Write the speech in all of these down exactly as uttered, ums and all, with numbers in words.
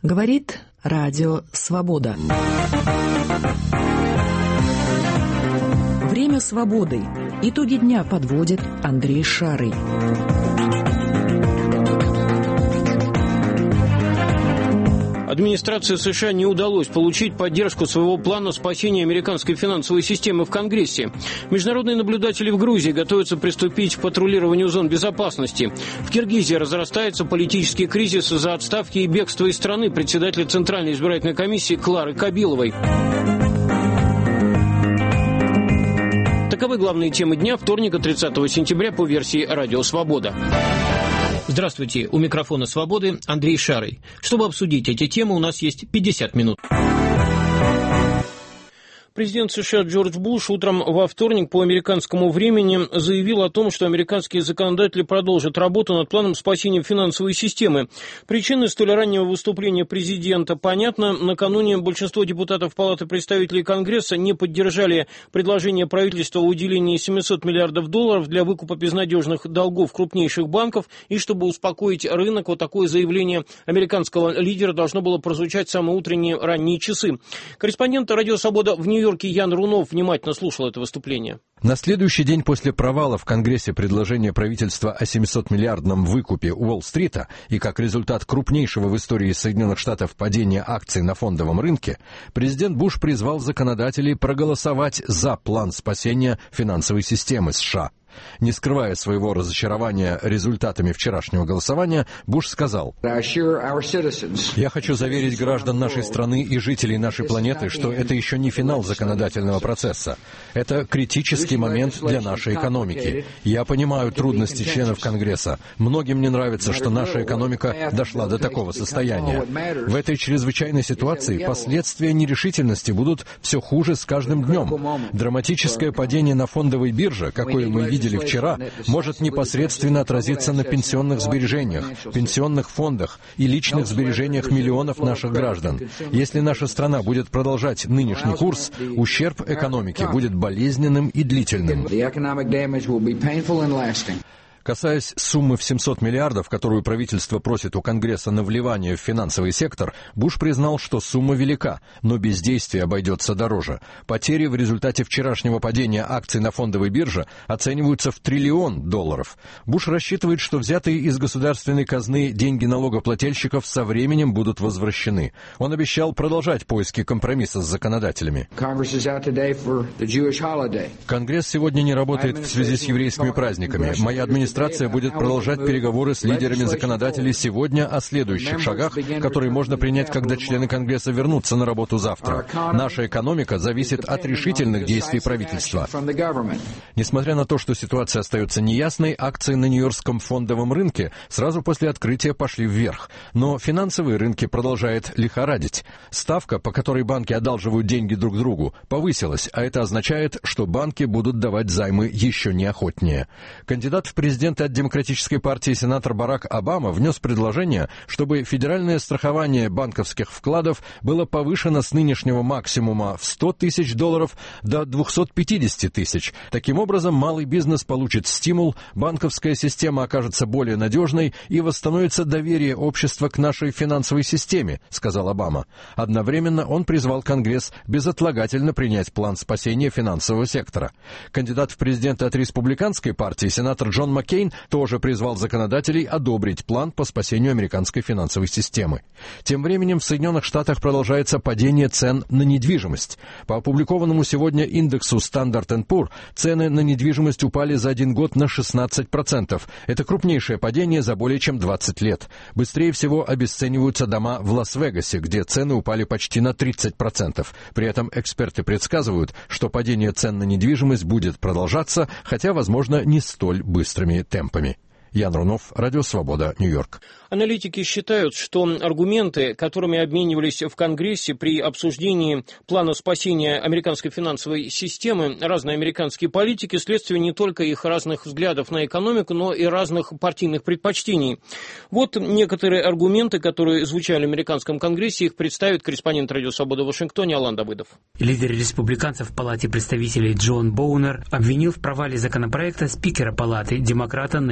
Говорит Радио Свобода. Время свободы. Итоги дня подводит Андрей Шарый. Администрации США не удалось получить поддержку своего плана спасения американской финансовой системы в Конгрессе. Международные наблюдатели в Грузии готовятся приступить к патрулированию зон безопасности. В Киргизии разрастается политический кризис из-за отставки и бегства из страны председателя Центральной избирательной комиссии Клары Кабиловой. Таковы главные темы дня вторника, тридцатого сентября, по версии «Радио Свобода». Здравствуйте, у микрофона «Свободы» Андрей Шарый. Чтобы обсудить эти темы, у нас есть пятьдесят минут. Президент США Джордж Буш утром во вторник по американскому времени заявил о том, что американские законодатели продолжат работу над планом спасения финансовой системы. Причины столь раннего выступления президента понятна. Накануне большинство депутатов Палаты представителей Конгресса не поддержали предложение правительства о уделении семьсот миллиардов долларов для выкупа безнадежных долгов крупнейших банков. И чтобы успокоить рынок, вот такое заявление американского лидера должно было прозвучать в самые утренние ранние часы. Корреспондент «Радио Свобода» в Нью-Йорке Ян Рунов внимательно слушал это выступление. На следующий день после провала в Конгрессе предложения правительства о семисотмиллиардном выкупе Уолл-стрита и как результат крупнейшего в истории Соединенных Штатов падения акций на фондовом рынке, президент Буш призвал законодателей проголосовать за план спасения финансовой системы США. Не скрывая своего разочарования результатами вчерашнего голосования, Буш сказал: «Я хочу заверить граждан нашей страны и жителей нашей планеты, что это еще не финал законодательного процесса. Это критический момент для нашей экономики. Я понимаю трудности членов Конгресса. Многим не нравится, что наша экономика дошла до такого состояния. В этой чрезвычайной ситуации последствия нерешительности будут все хуже с каждым днем. Драматическое падение на фондовой бирже, какое мы видим вчера, может непосредственно отразиться на пенсионных сбережениях, пенсионных фондах и личных сбережениях миллионов наших граждан. Если наша страна будет продолжать нынешний курс, ущерб экономике будет болезненным и длительным». Касаясь суммы в семьсот миллиардов, которую правительство просит у Конгресса на вливание в финансовый сектор, Буш признал, что сумма велика, но бездействие обойдется дороже. Потери в результате вчерашнего падения акций на фондовой бирже оцениваются в триллион долларов. Буш рассчитывает, что взятые из государственной казны деньги налогоплательщиков со временем будут возвращены. Он обещал продолжать поиски компромисса с законодателями. Конгресс сегодня не работает в связи с еврейскими праздниками. Моя администрация Администрация будет продолжать переговоры с лидерами законодателей сегодня о следующих шагах, которые можно принять, когда члены Конгресса вернутся на работу завтра. Наша экономика зависит от решительных действий правительства. Несмотря на то, что ситуация остается неясной, акции на Нью-Йоркском фондовом рынке сразу после открытия пошли вверх. Но финансовые рынки продолжают лихорадить. Ставка, по которой банки одалживают деньги друг другу, повысилась, а это означает, что банки будут давать займы еще неохотнее. Кандидат в президенты от Демократической партии сенатор Барак Обама внес предложение, чтобы федеральное страхование банковских вкладов было повышено с нынешнего максимума в сто тысяч долларов до двести пятьдесят тысяч. Таким образом, малый бизнес получит стимул, банковская система окажется более надежной и восстановится доверие общества к нашей финансовой системе, сказал Обама. Одновременно он призвал Конгресс безотлагательно принять план спасения финансового сектора. Кандидат в президенты от Республиканской партии сенатор Джон Маккейн тоже призвал законодателей одобрить план по спасению американской финансовой системы. Тем временем в Соединенных Штатах продолжается падение цен на недвижимость. По опубликованному сегодня индексу Standard энд Poor цены на недвижимость упали за один год на шестнадцать процентов. Это крупнейшее падение за более чем двадцать лет. Быстрее всего обесцениваются дома в Лас-Вегасе, где цены упали почти на тридцать процентов. При этом эксперты предсказывают, что падение цен на недвижимость будет продолжаться, хотя, возможно, не столь быстрыми темпами. Ян Рунов, Радио Свобода, Нью-Йорк. Аналитики считают, что аргументы, которыми обменивались в Конгрессе при обсуждении плана спасения американской финансовой системы, разные американские политики, следствие не только их разных взглядов на экономику, но и разных партийных предпочтений. Вот некоторые аргументы, которые звучали в американском Конгрессе, их представит корреспондент Радио Свобода в Вашингтоне Алан Давыдов. Лидер республиканцев в Палате представителей Джон Боунер обвинил в провале законопроекта спикера Палаты, демократа Нэнси Пелоси.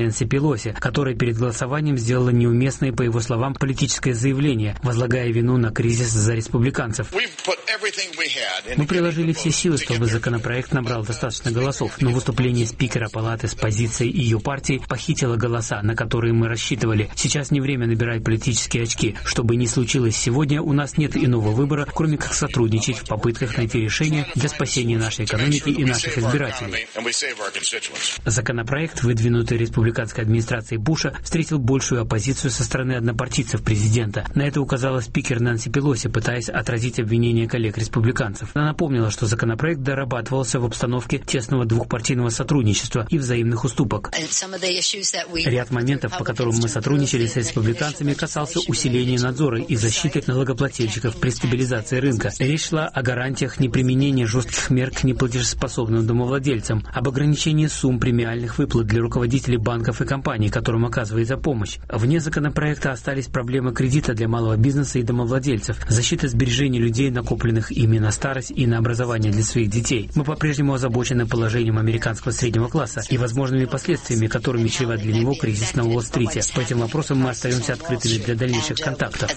Пелоси, которая перед голосованием сделала неуместное, по его словам, политическое заявление, возлагая вину на кризис за республиканцев. Мы приложили все силы, чтобы законопроект набрал достаточно голосов, но выступление спикера палаты с позицией ее партии похитило голоса, на которые мы рассчитывали. Сейчас не время набирать политические очки. Что бы ни случилось сегодня, у нас нет иного выбора, кроме как сотрудничать в попытках найти решение для спасения нашей экономики и наших избирателей. Законопроект, выдвинутый республиканской администрацией Буша, встретил большую оппозицию со стороны однопартийцев президента. На это указала спикер Нэнси Пелоси, пытаясь отразить обвинения коллег-республиканцев. Она напомнила, что законопроект дорабатывался в обстановке тесного двухпартийного сотрудничества и взаимных уступок. Ряд моментов, по которым мы сотрудничали с республиканцами, касался усиления надзора и защиты налогоплательщиков при стабилизации рынка. Речь шла о гарантиях неприменения жестких мер к неплатежеспособным домовладельцам, об ограничении сумм премиальных выплат для руководителей банков и компаний, которым оказывается помощь. Вне законопроекта остались проблемы кредита для малого бизнеса и домовладельцев, защита сбережений людей, накопленных ими на старость и на образование для своих детей. Мы по-прежнему озабочены положением американского среднего класса и возможными последствиями, которыми чреват для него кризис на Уолл-стрите. По этим вопросам мы остаемся открытыми для дальнейших контактов.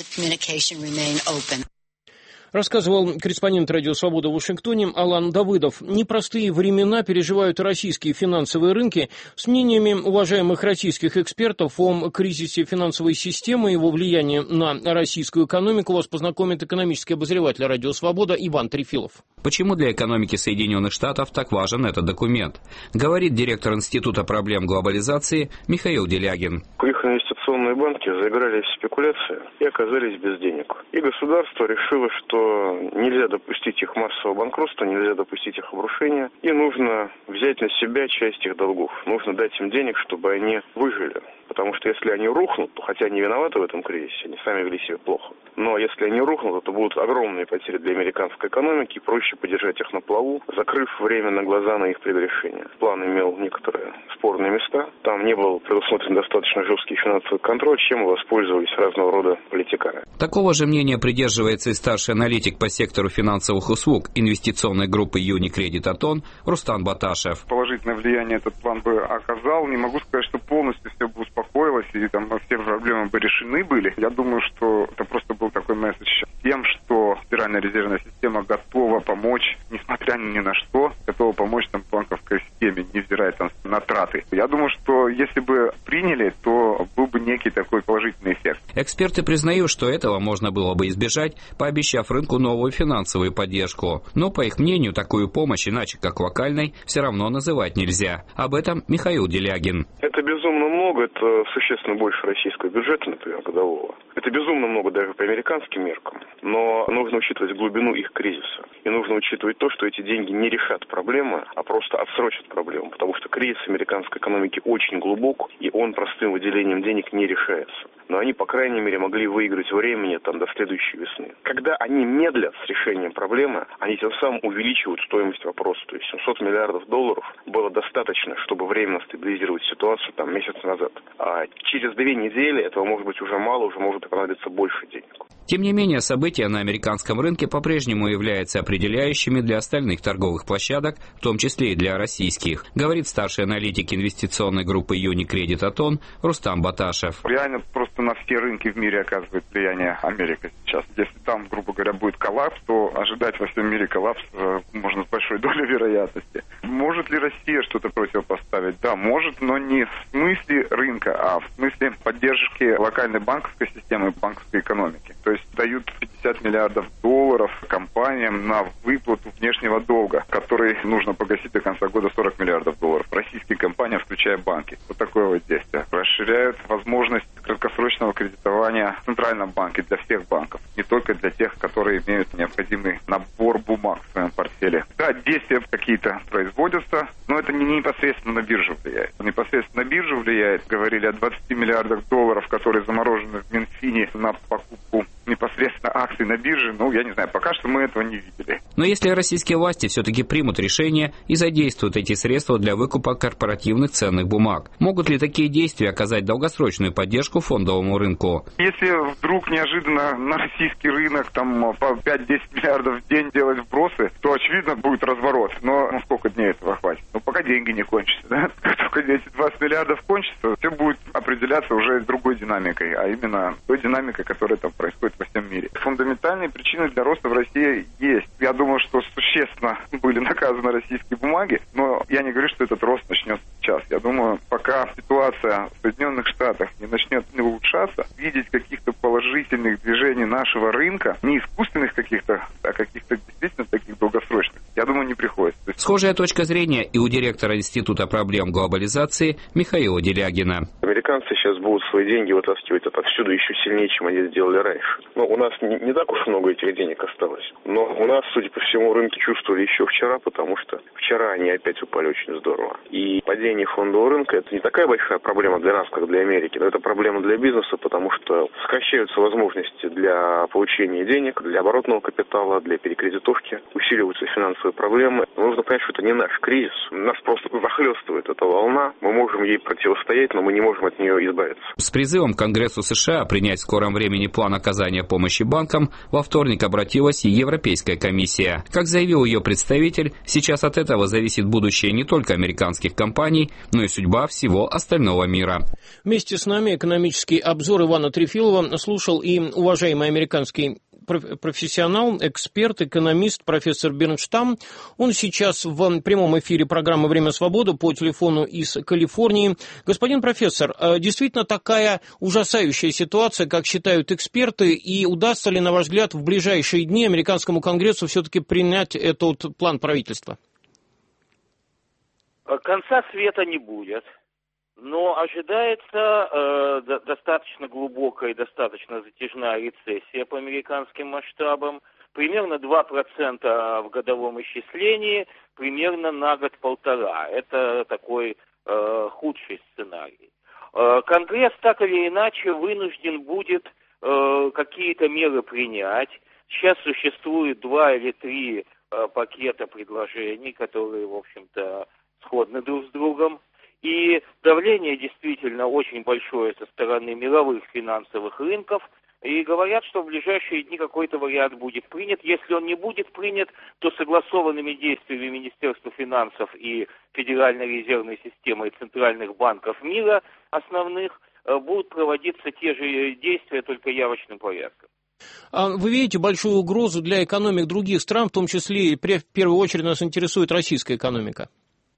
Рассказывал корреспондент «Радио Свобода» в Вашингтоне Алан Давыдов. Непростые времена переживают российские финансовые рынки. С мнениями уважаемых российских экспертов о кризисе финансовой системы и его влиянии на российскую экономику вас познакомит экономический обозреватель «Радио Свобода» Иван Трефилов. Почему для экономики Соединенных Штатов так важен этот документ? Говорит директор Института проблем глобализации Михаил Делягин. Их инвестиционные банки заиграли в спекуляции и оказались без денег. И государство решило, что нельзя допустить их массового банкротства, нельзя допустить их обрушения, и нужно взять на себя часть их долгов. Нужно дать им денег, чтобы они выжили. Потому что если они рухнут, то хотя они виноваты в этом кризисе, они сами вели себя плохо. Но если они рухнут, то будут огромные потери для американской экономики, проще подержать их на плаву, закрыв временно глаза на их прегрешения. План имел некоторые спорные места, там не был предусмотрен достаточно жесткий финансовый контроль, чем воспользовались разного рода политиканы. Такого же мнения придерживается и старший аналитик по сектору финансовых услуг инвестиционной группы Unicredit Aton Рустам Баташев. Положительное влияние этот план бы оказал. Не могу сказать, что полностью все бы успокоилось и там все проблемы бы решены были. Я думаю, что это просто был такой месседж тем, что Федеральная резервная система готова помочь, несмотря ни на что, готова помочь там банковской системе, невзирая там на траты. Я думаю, что если бы приняли, то был бы некий такой положительный эффект. Эксперты признают, что этого можно было бы избежать, пообещав рынку новую финансовую поддержку. Но, по их мнению, такую помощь, иначе как локальной, все равно называть нельзя. Об этом Михаил Делягин. Это безумно много, это существенно больше российского бюджета, например, годового. Это безумно много даже по американским меркам. Но нужно учитывать глубину их кризиса. И нужно учитывать то, что эти деньги не решат проблемы, а просто отсрочат проблему. Потому что кризис американской экономики очень глубок, и он простым выделением денег не решается. Но они, по крайней мере, могли выиграть времени там, до следующей весны. Когда они медлят с решением проблемы, они тем самым увеличивают стоимость вопроса. То есть семьсот миллиардов долларов было достаточно, чтобы временно стабилизировать ситуацию там, месяц назад. А через две недели этого может быть уже мало, уже может понадобиться больше денег. Тем не менее, события на американском рынке по-прежнему являются определяющими для остальных торговых площадок, в том числе и для российских, говорит старший аналитик инвестиционной группы Unicredit Aton Рустам Баташев. Реально просто на все рынки в мире оказывает влияние Америка сейчас. Если там, грубо говоря, будет коллапс, то ожидать во всем мире коллапс можно с большой долей вероятности. Может ли Россия что-то противопоставить? Да, может, но не в смысле рынка, а в смысле поддержки локальной банковской системы и банковской экономики. То есть дают пятьдесят миллиардов долларов компаниям на выплату внешнего долга, который нужно погасить до конца года сорок миллиардов долларов. Российские компании, включая банки. Вот такое вот действие. Расширяют возможность краткосрочного кредитования в Центральном банке для всех банков. Не только для тех, которые имеют необходимый набор бумаг в своем портфеле. Да, действия какие-то производятся, но это не непосредственно на биржу влияет. Непосредственно на биржу влияет. Говорили о двадцати миллиардах долларов, которые заморожены в Минфине на покупку непосредственно акций на бирже. Ну, я не знаю, пока что мы этого не видели. Но если российские власти все-таки примут решение и задействуют эти средства для выкупа корпоративных ценных бумаг, могут ли такие действия оказать долгосрочную поддержку фондовому рынку? Если вдруг неожиданно на российский рынок там по пять-десять миллиардов в день делать вбросы, то очевидно будет разворот. Но ну, сколько дней этого хватит? Ну пока деньги не кончатся, да? Как только эти двадцать миллиардов кончатся, все будет определяться уже другой динамикой, а именно той динамикой, которая там происходит во всем мире. Фундаментальные причины для роста в России есть. Я думаю, что существенно были наказаны российские бумаги, но я не говорю, что этот рост начнется сейчас. Я думаю, пока ситуация в Соединенных Штатах не начнет улучшаться, видеть каких-то положительных движений нашего рынка, не искусственных каких-то, а каких-то действительно таких долгосрочных, я думаю, не приходится. Схожая точка зрения и у директора Института проблем глобализации Михаила Делягина. Американцы сейчас будут свои деньги вытаскивать отовсюду еще сильнее, чем они сделали раньше. Но у нас не, не так уж много этих денег осталось. Но у нас, судя по всему, рынки чувствовали еще вчера, потому что вчера они опять упали очень здорово. И падение фондового рынка – это не такая большая проблема для нас, как для Америки, но это проблема для бизнеса, потому что сокращаются возможности для получения денег, для оборотного капитала, для перекредитовки, усиливаются финансовые проблемы. Но нужно понять, что это не наш кризис. Нас просто захлестывает эта волна. Мы можем ей противостоять, но мы не можем от нее избавиться. С призывом к Конгрессу США принять в скором времени план оказания помощи банкам во вторник обратилась и Европейская комиссия. Как заявил ее представитель, сейчас от этого зависит будущее не только американских компаний, но и судьба всего остального мира. Вместе с нами экономический обзор Ивана Трефилова слушал и уважаемый американский профессионал, эксперт, экономист, профессор Бернштам. Он сейчас в прямом эфире программы «Время свободы» по телефону из Калифорнии. Господин профессор, действительно такая ужасающая ситуация, как считают эксперты, и удастся ли, на ваш взгляд, в ближайшие дни американскому конгрессу все-таки принять этот план правительства? Конца света не будет. Но ожидается э, достаточно глубокая и достаточно затяжная рецессия по американским масштабам. Примерно два процента в годовом исчислении, примерно на год-полтора. Это такой э, худший сценарий. Э, Конгресс так или иначе вынужден будет э, какие-то меры принять. Сейчас существует два или три э, пакета предложений, которые, в общем-то, сходны друг с другом. И давление действительно очень большое со стороны мировых финансовых рынков. И говорят, что в ближайшие дни какой-то вариант будет принят. Если он не будет принят, то согласованными действиями Министерства финансов и Федеральной резервной системы и центральных банков мира основных будут проводиться те же действия, только явочным порядком. Вы видите большую угрозу для экономик других стран, в том числе и в первую очередь нас интересует российская экономика?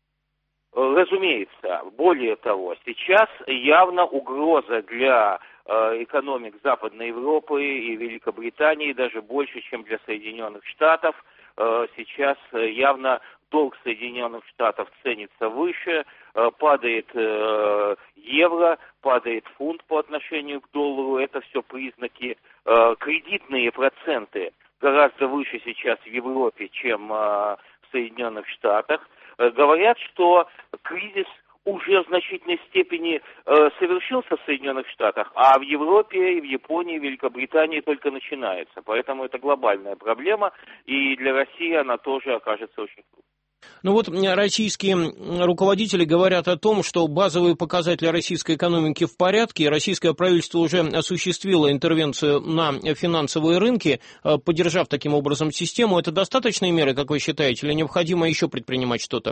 Разумеется. Более того, сейчас явно угроза для э, экономик Западной Европы и Великобритании даже больше, чем для Соединенных Штатов. Э, сейчас явно долг Соединенных Штатов ценится выше, э, падает э, евро, падает фунт по отношению к доллару. Это все признаки. Э, кредитные проценты гораздо выше сейчас в Европе, чем э, в Соединенных Штатах. Говорят, что кризис уже в значительной степени э, совершился в Соединенных Штатах, а в Европе, и в Японии, и в Великобритании только начинается. Поэтому это глобальная проблема, и для России она тоже окажется очень трудной. Ну вот российские руководители говорят о том, что базовые показатели российской экономики в порядке, и российское правительство уже осуществило интервенцию на финансовые рынки, поддержав таким образом систему. Это достаточные меры, как вы считаете, или необходимо еще предпринимать что-то?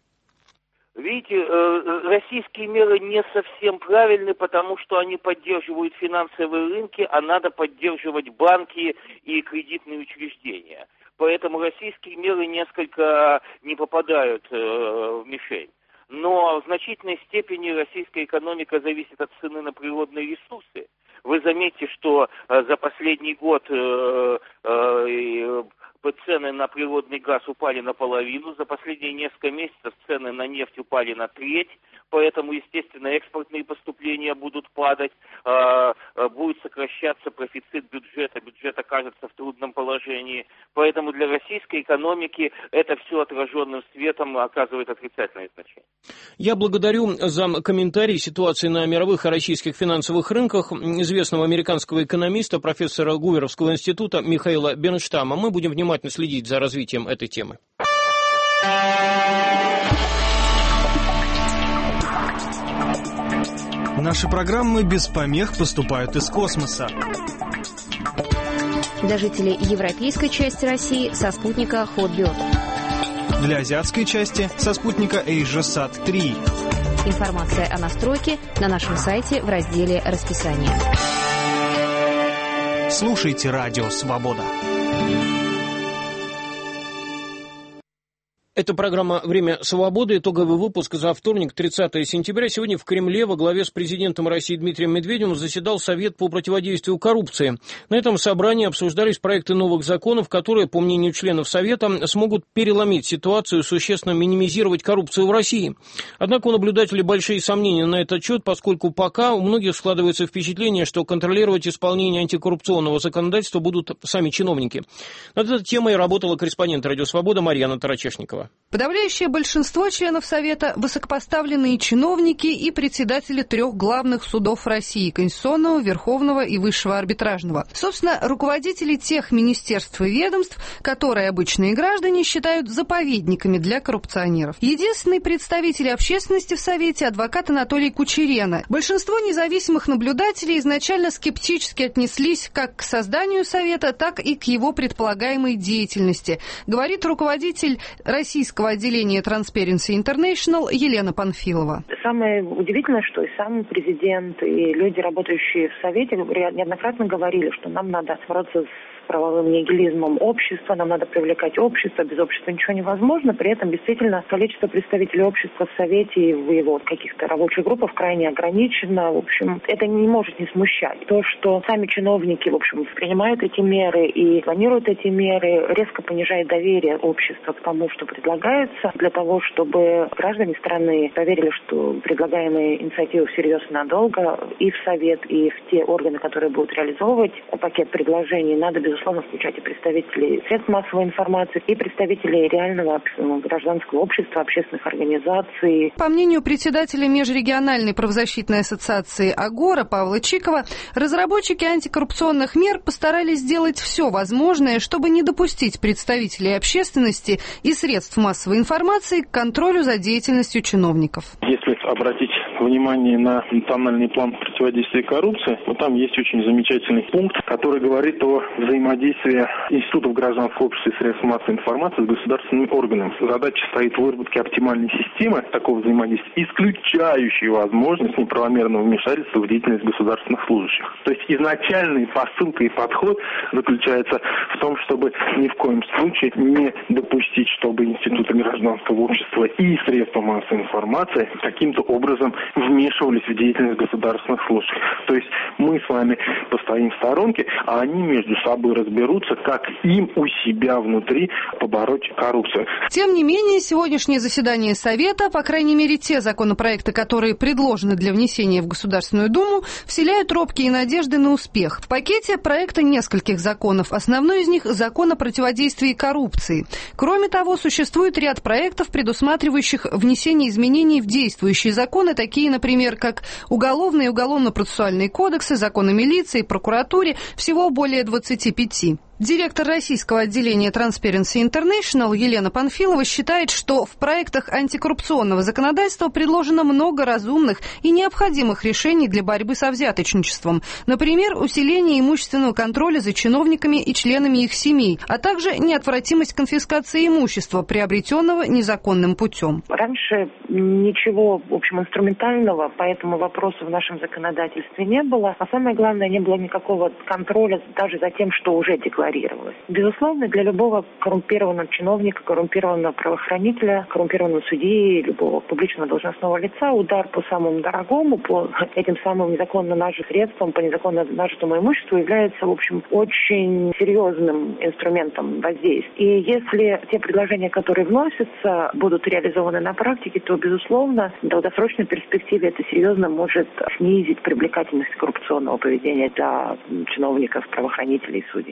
Видите, российские меры не совсем правильны, потому что они поддерживают финансовые рынки, а надо поддерживать банки и кредитные учреждения. Поэтому российские меры несколько не попадают э, в мишень. Но в значительной степени российская экономика зависит от цены на природные ресурсы. Вы заметите, что э, за последний год э, э, цены на природный газ упали наполовину, за последние несколько месяцев цены на нефть упали на треть, поэтому, естественно, экспортные поступления будут падать, э, будет сокращаться профицит бюджета, бюджет окажется в трудном положении. Поэтому для российской экономики это все отраженным светом оказывает отрицательное значение. Я благодарю за комментарий ситуации на мировых и российских финансовых рынках известного американского экономиста, профессора Гуверовского института Михаила Бернштама. Мы будем внимательно внимательно следить за развитием этой темы. Наши программы без помех поступают из космоса. Для жителей европейской части России со спутника Hotbird. Для азиатской части со спутника AsiaSat три. Информация о настройке на нашем сайте в разделе «Расписание». Слушайте «Радио Свобода». Это программа «Время свободы». Итоговый выпуск за вторник, тридцатое сентября. Сегодня в Кремле во главе с президентом России Дмитрием Медведевым заседал Совет по противодействию коррупции. На этом собрании обсуждались проекты новых законов, которые, по мнению членов Совета, смогут переломить ситуацию и существенно минимизировать коррупцию в России. Однако у наблюдателей большие сомнения на этот счет, поскольку пока у многих складывается впечатление, что контролировать исполнение антикоррупционного законодательства будут сами чиновники. Над этой темой работала корреспондент «Радио Свобода» Марьяна Тарачешникова. Подавляющее большинство членов Совета – высокопоставленные чиновники и председатели трех главных судов России – Конституционного, Верховного и Высшего арбитражного. Собственно, руководители тех министерств и ведомств, которые обычные граждане считают заповедниками для коррупционеров. Единственный представитель общественности в Совете – адвокат Анатолий Кучерена. Большинство независимых наблюдателей изначально скептически отнеслись как к созданию Совета, так и к его предполагаемой деятельности, говорит руководитель России российского отделения Transparency International Елена Панфилова. Самое удивительное, что и сам президент, и люди, работающие в Совете, неоднократно говорили, что нам надо бороться с правовым нигилизмом общества, нам надо привлекать общество, без общества ничего невозможно. При этом действительно количество представителей общества в Совете и в его каких-то рабочих группах крайне ограничено. В общем, это не может не смущать. То, что сами чиновники, в общем, принимают эти меры и планируют эти меры, резко понижает доверие общества к тому, что предлагается, для того, чтобы граждане страны поверили, что предлагаемые инициативы всерьез и надолго, и в Совет, и в те органы, которые будут реализовывать пакет предложений, надо, безусловно, безусловно, включать и представителей средств массовой информации, и представителей реального гражданского общества, общественных организаций. По мнению председателя Межрегиональной правозащитной ассоциации «Агора» Павла Чикова, разработчики антикоррупционных мер постарались сделать все возможное, чтобы не допустить представителей общественности и средств массовой информации к контролю за деятельностью чиновников. Если обратить внимание на национальный план противодействия коррупции, то там есть очень замечательный пункт, который говорит о взаимодействии институтов гражданского общества и средств массовой информации с государственными органами. Задача стоит в выработке оптимальной системы такого взаимодействия, исключающей возможность неправомерного вмешательства в деятельность государственных служащих. То есть изначальный посылка и подход заключается в том, чтобы ни в коем случае не допустить, чтобы институты гражданского общества и средства массовой информации каким-то образом вмешивались в деятельность государственных служащих. То есть мы с вами постоим в сторонке, а они между собой разберутся, как им у себя внутри побороть коррупцию. Тем не менее, сегодняшнее заседание Совета, по крайней мере те законопроекты, которые предложены для внесения в Государственную Думу, вселяют робкие надежды на успех. В пакете проекта нескольких законов. Основной из них – закон о противодействии коррупции. Кроме того, существует ряд проектов, предусматривающих внесение изменений в действующие законы, такие, например, как Уголовный и Уголовно-процессуальный кодексы, закон о милиции, прокуратуре, всего более двадцати пяти. Директор российского отделения Transparency International Елена Панфилова считает, что в проектах антикоррупционного законодательства предложено много разумных и необходимых решений для борьбы со взяточничеством. Например, усиление имущественного контроля за чиновниками и членами их семей, а также неотвратимость конфискации имущества, приобретенного незаконным путем. Раньше ничего, в общем, инструментального по этому вопросу в нашем законодательстве не было. А самое главное, не было никакого контроля даже за тем, что уже декларировалось. Безусловно, для любого коррумпированного чиновника, коррумпированного правоохранителя, коррумпированного судьи, любого публичного должностного лица удар по самому дорогому, по этим самым незаконно нажитым средствам, по незаконно нажитому имуществу является, в общем, очень серьезным инструментом воздействия. И если те предложения, которые вносятся, будут реализованы на практике, то, безусловно, в долгосрочной перспективе это серьезно может снизить привлекательность коррупционного поведения для чиновников, правоохранителей и судей. Некоторые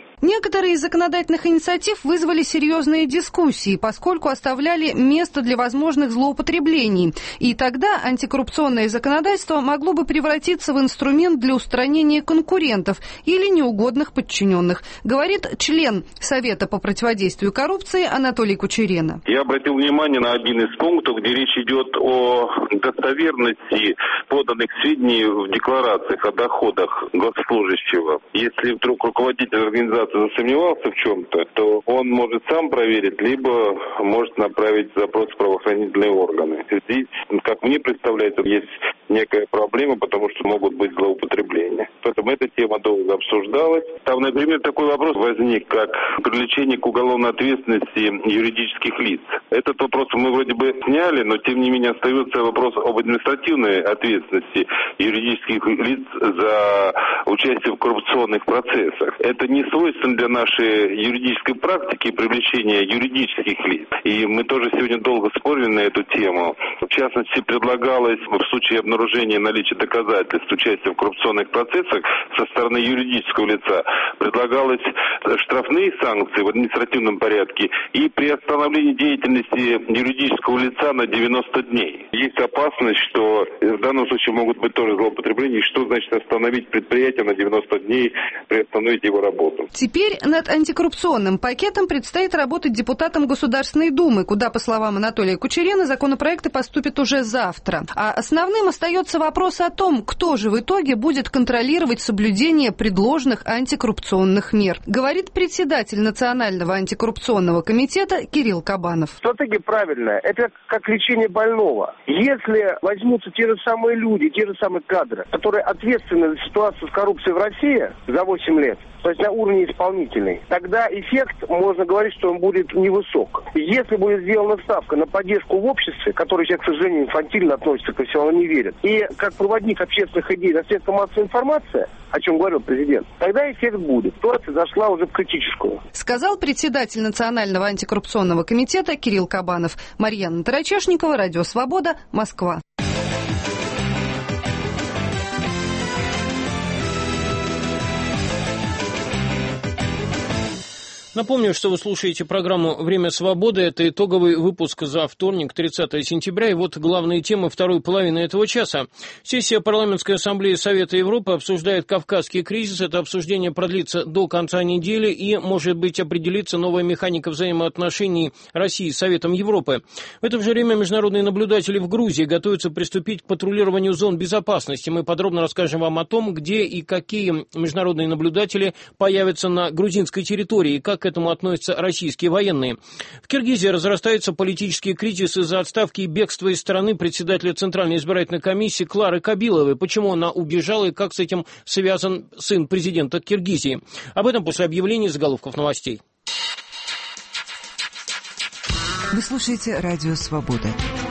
Некоторые из законодательных инициатив вызвали серьезные дискуссии, поскольку оставляли место для возможных злоупотреблений. И тогда антикоррупционное законодательство могло бы превратиться в инструмент для устранения конкурентов или неугодных подчиненных, говорит член Совета по противодействию коррупции Анатолий Кучерена. Я обратил внимание на один из пунктов, где речь идет о достоверности поданных сведений в декларациях о доходах госслужащего. Если вдруг руководитель организации засомневался в чем-то, то он может сам проверить, либо может направить запрос в правоохранительные органы. Здесь, как мне представляется, есть некая проблема, потому что могут быть злоупотребления. Поэтому эта тема долго обсуждалась. Там, например, такой вопрос возник, как привлечение к уголовной ответственности юридических лиц. Этот вопрос мы вроде бы сняли, но тем не менее остается вопрос об административной ответственности юридических лиц за участие в коррупционных процессах. Это не свойственно для нашей юридической практики привлечения юридических лиц. И мы тоже сегодня долго спорили на эту тему. В частности, предлагалось в случае обнаружения наличия доказательств участия в коррупционных процессах со стороны юридического лица, предлагалось штрафные санкции в административном порядке и приостановление деятельности юридического лица на девяносто дней. Есть опасность, что в данном случае могут быть тоже злоупотребления. Что значит остановить предприятие на девяносто дней, приостановить его работу? Теперь над антикоррупционным пакетом предстоит работать депутатам Государственной Думы, куда, по словам Анатолия Кучерена, законопроекты поступят уже завтра. А основным остается вопрос о том, кто же в итоге будет контролировать соблюдение предложенных антикоррупционных мер, говорит председатель Национального антикоррупционного комитета Кирилл Кабанов. Стратегия правильная. Это как лечение больного. Если возьмутся те же самые люди, те же самые кадры, которые ответственны за ситуацию с коррупцией в России за восемь лет, то есть на уровне исполнительный, тогда эффект, можно говорить, что он будет невысок. Если будет сделана ставка на поддержку в обществе, который сейчас, к сожалению, инфантильно относится ко всему, он не верит, и как проводник общественных идей на средства массовой информации, о чем говорил президент, тогда эффект будет. Ситуация зашла уже в критическую. Сказал председатель Национального антикоррупционного комитета Кирилл Кабанов. Марьяна Тарачешникова, Радио Свобода, Москва. Напомню, что вы слушаете программу «Время свободы». Это итоговый выпуск за вторник, тридцатое сентября. И вот главные темы второй половины этого часа. Сессия Парламентской ассамблеи Совета Европы обсуждает кавказский кризис. Это обсуждение продлится до конца недели и, может быть, определится новая механика взаимоотношений России с Советом Европы. В это же время международные наблюдатели в Грузии готовятся приступить к патрулированию зон безопасности. Мы подробно расскажем вам о том, где и какие международные наблюдатели появятся на грузинской территории и как к этому относятся российские военные. В Киргизии разрастается политический кризис из-за отставки и бегства из страны председателя Центральной избирательной комиссии Клары Кабиловой. Почему она убежала и как с этим связан сын президента Киргизии? Об этом после объявления заголовков новостей. Вы слушаете Радио Свобода.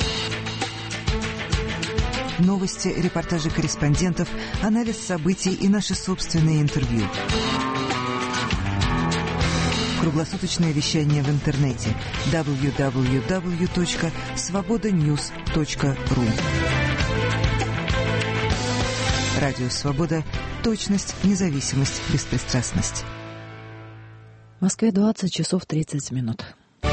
Новости, репортажи корреспондентов, анализ событий и наши собственные интервью. Круглосуточное вещание в интернете дабл ю дабл ю дабл ю точка свобода ньюс точка ру. Радио Свобода. Точность, независимость, беспристрастность. В Москве двадцать часов тридцать минут.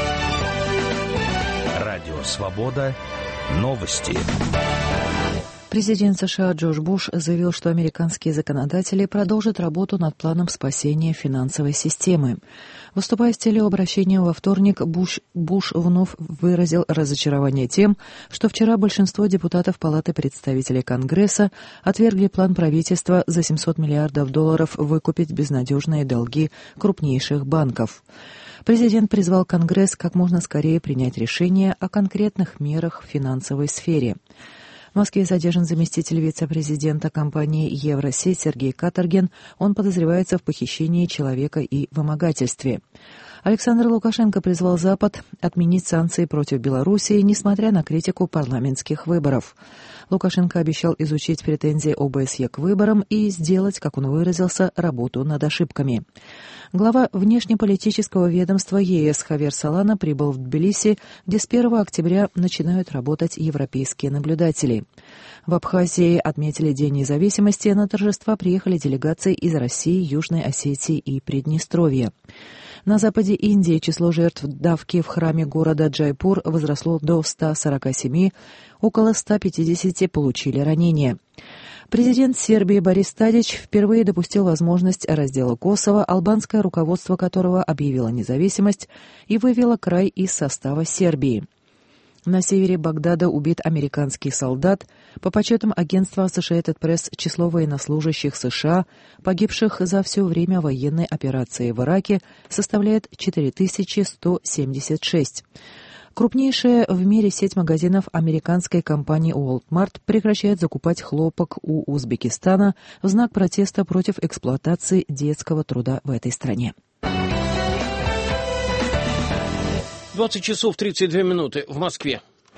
Радио Свобода. Новости. Президент США Джордж Буш заявил, что американские законодатели продолжат работу над планом спасения финансовой системы. Выступая с телеобращением во вторник, Буш, Буш вновь выразил разочарование тем, что вчера большинство депутатов Палаты представителей Конгресса отвергли план правительства за семьсот миллиардов долларов выкупить безнадежные долги крупнейших банков. Президент призвал Конгресс как можно скорее принять решение о конкретных мерах в финансовой сфере. В Москве задержан заместитель вице-президента компании «Евросеть» Сергей Каторгин. Он подозревается в похищении человека и вымогательстве. Александр Лукашенко призвал Запад отменить санкции против Белоруссии, несмотря на критику парламентских выборов. Лукашенко обещал изучить претензии ОБСЕ к выборам и сделать, как он выразился, работу над ошибками. Глава внешнеполитического ведомства ЕС Хавьер Солана прибыл в Тбилиси, где с первого октября начинают работать европейские наблюдатели. В Абхазии отметили День независимости, на торжества приехали делегации из России, Южной Осетии и Приднестровья. На западе Индии число жертв давки в храме города Джайпур возросло до ста сорока семи, около ста пятидесяти получили ранения. Президент Сербии Борис Тадич впервые допустил возможность раздела Косово, албанское руководство которого объявило независимость и вывело край из состава Сербии. На севере Багдада убит американский солдат. По подсчетам агентства Associated Press, число военнослужащих США, погибших за все время военной операции в Ираке, составляет четыре тысячи сто семьдесят шесть. Крупнейшая в мире сеть магазинов американской компании Walmart прекращает закупать хлопок у Узбекистана в знак протеста против эксплуатации детского труда в этой стране. двадцать часов тридцать две минуты в Москве.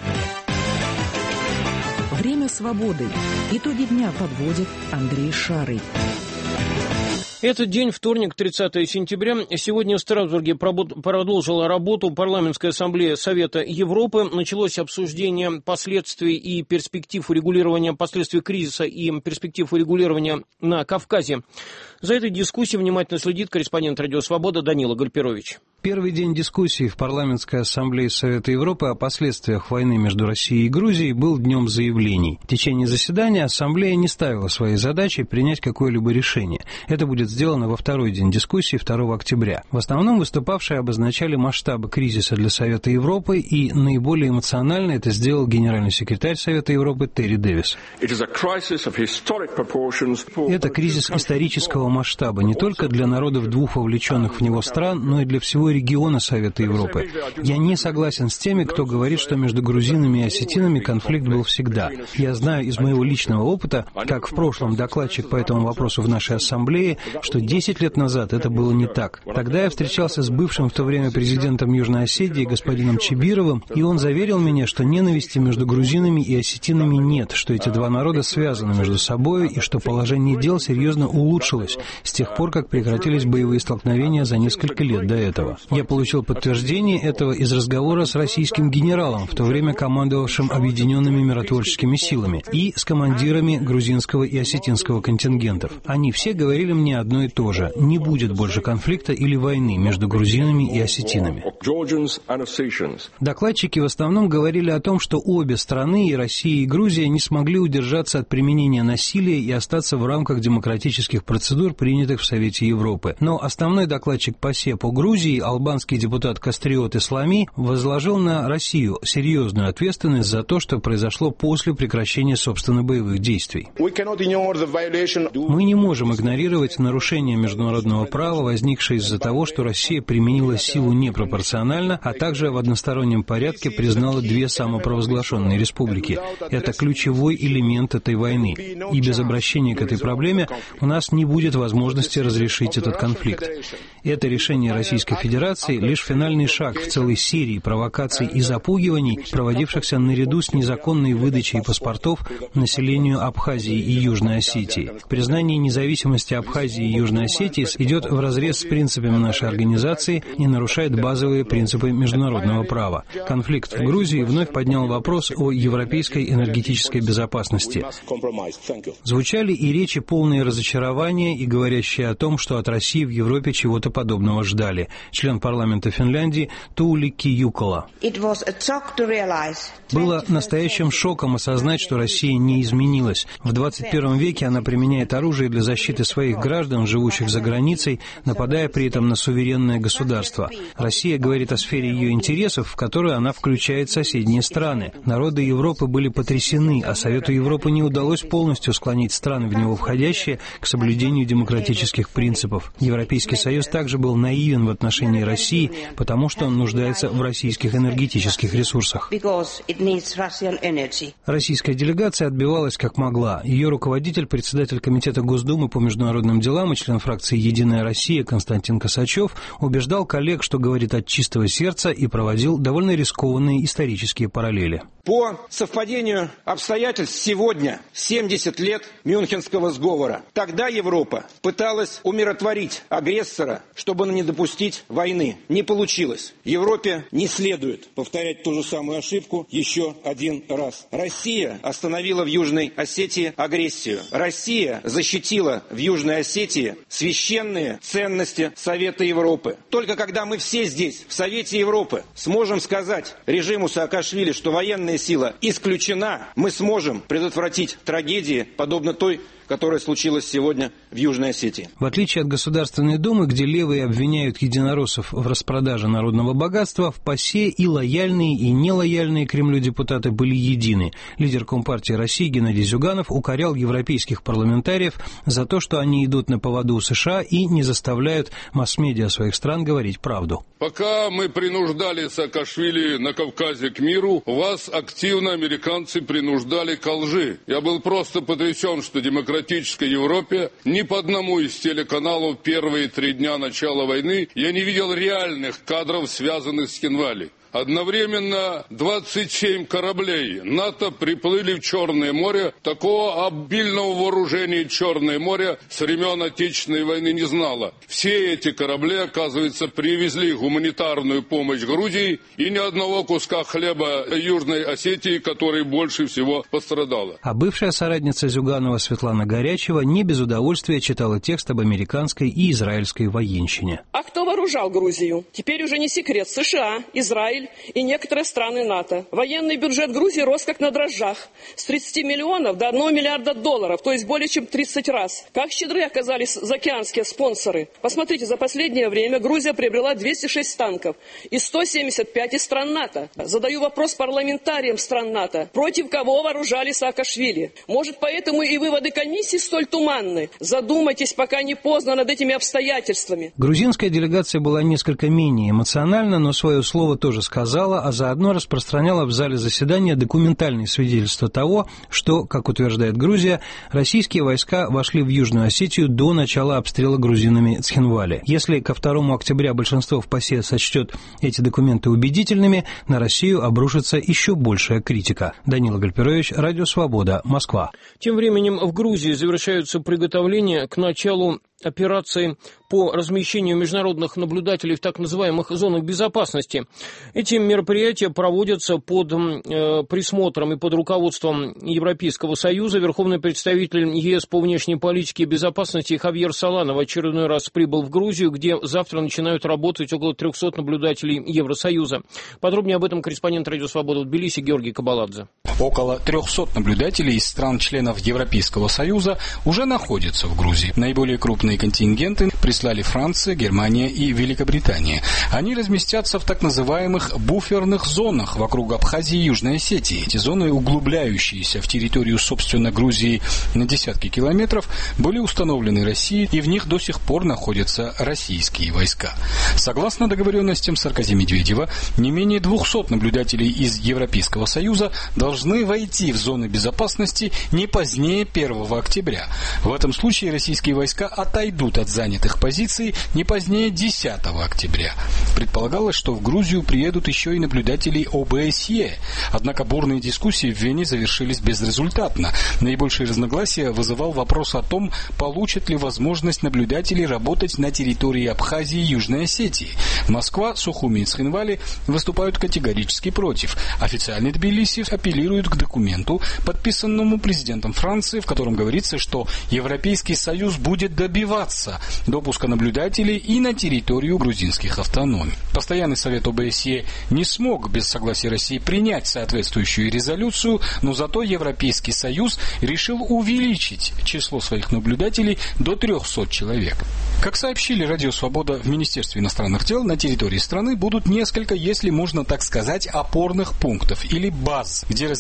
Время свободы. Итоги дня подводит Андрей Шарый. Этот день, вторник, тридцатое сентября. Сегодня в Страсбурге продолжила работу Парламентская ассамблея Совета Европы. Началось обсуждение последствий и перспектив урегулирования последствий кризиса и перспектив урегулирования на Кавказе. За этой дискуссией внимательно следит корреспондент «Радио Свобода» Данила Гальперович. Первый день дискуссии в Парламентской ассамблее Совета Европы о последствиях войны между Россией и Грузией был днем заявлений. В течение заседания ассамблея не ставила своей задачей принять какое-либо решение. Это будет сделано во второй день дискуссии, второго октября. В основном выступавшие обозначали масштабы кризиса для Совета Европы, и наиболее эмоционально это сделал генеральный секретарь Совета Европы Терри Дэвис. Это кризис исторического масштаба не только для народов двух вовлеченных в него стран, но и для всего региона Совета Европы. Я не согласен с теми, кто говорит, что между грузинами и осетинами конфликт был всегда. Я знаю из моего личного опыта, как в прошлом докладчик по этому вопросу в нашей ассамблее, что десять лет назад это было не так. Тогда я встречался с бывшим в то время президентом Южной Осетии, господином Чибировым, и он заверил меня, что ненависти между грузинами и осетинами нет, что эти два народа связаны между собой и что положение дел серьезно улучшилось с тех пор, как прекратились боевые столкновения за несколько лет до этого. Я получил подтверждение этого из разговора с российским генералом, в то время командовавшим объединенными миротворческими силами, и с командирами грузинского и осетинского контингентов. Они все говорили мне одно и то же: не будет больше конфликта или войны между грузинами и осетинами. Докладчики в основном говорили о том, что обе страны, и Россия, и Грузия, не смогли удержаться от применения насилия и остаться в рамках демократических процедур, принятых в Совете Европы. Но основной докладчик ПАСЕ по Грузии, албанский депутат Кастриот Ислами, возложил на Россию серьезную ответственность за то, что произошло после прекращения, собственно, боевых действий. Мы не можем игнорировать нарушения международного права, возникшие из-за того, что Россия применила силу непропорционально, а также в одностороннем порядке признала две самопровозглашенные республики. Это ключевой элемент этой войны. И без обращения к этой проблеме у нас не будет возможности разрешить этот конфликт. Это решение Российской Федерации — лишь финальный шаг в целой серии провокаций и запугиваний, проводившихся наряду с незаконной выдачей паспортов населению Абхазии и Южной Осетии. Признание независимости Абхазии и Южной Осетии идет вразрез с принципами нашей организации и нарушает базовые принципы международного права. Конфликт в Грузии вновь поднял вопрос о европейской энергетической безопасности. Звучали и речи, полные разочарования и говорящие о том, что от России в Европе чего-то подобного ждали. Член парламента Финляндии Тууликки Юкола. Было настоящим шоком осознать, что Россия не изменилась. В двадцать первом веке она применяет оружие для защиты своих граждан, живущих за границей, нападая при этом на суверенное государство. Россия говорит о сфере ее интересов, в которую она включает соседние страны. Народы Европы были потрясены, а Совету Европы не удалось полностью склонить страны, в него входящие, к соблюдению демократических принципов. Европейский Союз также также был наивен в отношении России, потому что он нуждается в российских энергетических ресурсах. Российская делегация отбивалась как могла. Ее руководитель, председатель Комитета Госдумы по международным делам и член фракции «Единая Россия» Константин Косачев убеждал коллег, что говорит от чистого сердца, и проводил довольно рискованные исторические параллели. По совпадению обстоятельств сегодня семьдесят лет Мюнхенского сговора. Тогда Европа пыталась умиротворить агрессора, чтобы не допустить войны. Не получилось. Европе не следует повторять ту же самую ошибку еще один раз. Россия остановила в Южной Осетии агрессию. Россия защитила в Южной Осетии священные ценности Совета Европы. Только когда мы все здесь, в Совете Европы, сможем сказать режиму Саакашвили, что военная сила исключена, мы сможем предотвратить трагедии, подобно той, которая случилась сегодня в Южной Осетии. В отличие от Государственной Думы, где левые обвиняют единороссов в распродаже народного богатства, в ПАСЕ и лояльные, и нелояльные Кремлю депутаты были едины. Лидер Компартии России Геннадий Зюганов укорял европейских парламентариев за то, что они идут на поводу у США и не заставляют масс-медиа своих стран говорить правду. Пока мы принуждали Саакашвили на Кавказе к миру, вас активно американцы принуждали к лжи. Я был просто потрясен, что демократия В демократической Европе ни по одному из телеканалов первые три дня начала войны я не видел реальных кадров, связанных с Цхинвали. Одновременно двадцать семь кораблей НАТО приплыли в Черное море. Такого обильного вооружения Черное море с времен Отечественной войны не знало. Все эти корабли, оказывается, привезли гуманитарную помощь Грузии, и ни одного куска хлеба Южной Осетии, которая больше всего пострадала. А бывшая соратница Зюганова Светлана Горячева не без удовольствия читала текст об американской и израильской военщине. А кто вооружал Грузию? Теперь уже не секрет. США, Израиль и некоторые страны НАТО. Военный бюджет Грузии рос как на дрожжах. С тридцати миллионов до одного миллиарда долларов, то есть более чем тридцать раз. Как щедры оказались заокеанские спонсоры. Посмотрите, за последнее время Грузия приобрела двести шесть танков и сто семьдесят пять из стран НАТО. Задаю вопрос парламентариям стран НАТО. Против кого вооружали Саакашвили? Может, поэтому и выводы комиссии столь туманны? Задумайтесь, пока не поздно, над этими обстоятельствами. Грузинская делегация была несколько менее эмоциональна, но свое слово тоже сказала. сказала, а заодно распространяла в зале заседания документальные свидетельства того, что, как утверждает Грузия, российские войска вошли в Южную Осетию до начала обстрела грузинами Цхинвали. Если ко второму октября большинство в ПАСЕ сочтет эти документы убедительными, на Россию обрушится еще большая критика. Данила Гальперович, Радио Свобода, Москва. Тем временем в Грузии завершаются приготовления к началу операции по размещению международных наблюдателей в так называемых зонах безопасности. Эти мероприятия проводятся под э, присмотром и под руководством Европейского Союза. Верховный представитель ЕС по внешней политике и безопасности Хавьер Солана в очередной раз прибыл в Грузию, где завтра начинают работать около трехсот наблюдателей Евросоюза. Подробнее об этом корреспондент Радио Свобода в Тбилиси Георгий Кабаладзе. Около трехсот наблюдателей из стран-членов Европейского Союза уже находятся в Грузии. Наиболее крупные контингенты прислали Франция, Германия и Великобритания. Они разместятся в так называемых буферных зонах вокруг Абхазии и Южной Осетии. Эти зоны, углубляющиеся в территорию, собственно, Грузии на десятки километров, были установлены Россией, и в них до сих пор находятся российские войска. Согласно договоренностям Саркози-Медведева, не менее двухсот наблюдателей из Европейского Союза должны войти в зоны безопасности не позднее первого октября. В этом случае российские войска отойдут от занятых позиций не позднее десятого октября. Предполагалось, что в Грузию приедут еще и наблюдатели ОБСЕ. Однако бурные дискуссии в Вене завершились безрезультатно. Наибольшие разногласия вызывал вопрос о том, получат ли возможность наблюдателей работать на территории Абхазии и Южной Осетии. Москва, Сухуми и Цхинвали выступают категорически против. Официальный Тбилиси апеллирует к документу, подписанному президентом Франции, в котором говорится, что Европейский Союз будет добиваться допуска наблюдателей и на территорию грузинских автономий. Постоянный совет ОБСЕ не смог без согласия России принять соответствующую резолюцию, но зато Европейский Союз решил увеличить число своих наблюдателей до трехсот человек. Как сообщили Радио Свобода в Министерстве иностранных дел, на территории страны будут несколько, если можно так сказать, опорных пунктов или баз, где размещаются